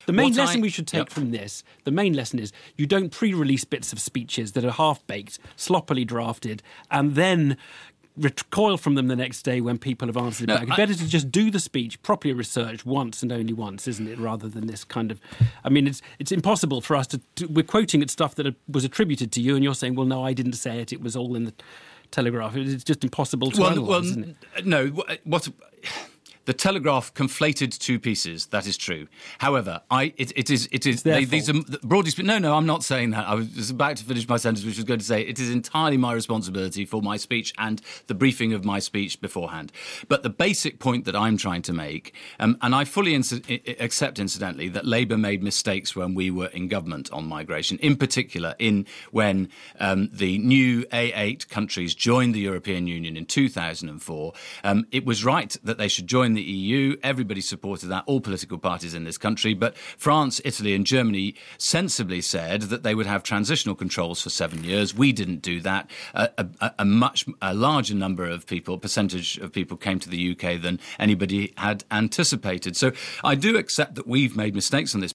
The main lesson we should take from this, the main lesson is you don't pre-release bits of speeches that are half-baked, sloppily drafted, and then recoil from them the next day when people have answered it back. It's better to just do the speech, properly researched once and only once, isn't it, rather than this kind of... I mean, it's impossible for us to... We're quoting at stuff that was attributed to you, and you're saying, well, no, I didn't say it, it was all in the Telegraph. It's just impossible to analyse, isn't it? No, the Telegraph conflated two pieces. That is true. However, it is. These are broadly speaking. No, I'm not saying that. I was about to finish my sentence, which was going to say it is entirely my responsibility for my speech and the briefing of my speech beforehand. But the basic point that I'm trying to make, and I fully accept, incidentally, that Labour made mistakes when we were in government on migration. In particular, when the new A8 countries joined the European Union in 2004, it was right that they should join the EU. Everybody supported that, all political parties in this country. But France, Italy and Germany sensibly said that they would have transitional controls for 7 years. We didn't do that. A larger number of percentage of people came to the UK than anybody had anticipated. So I do accept that we've made mistakes on this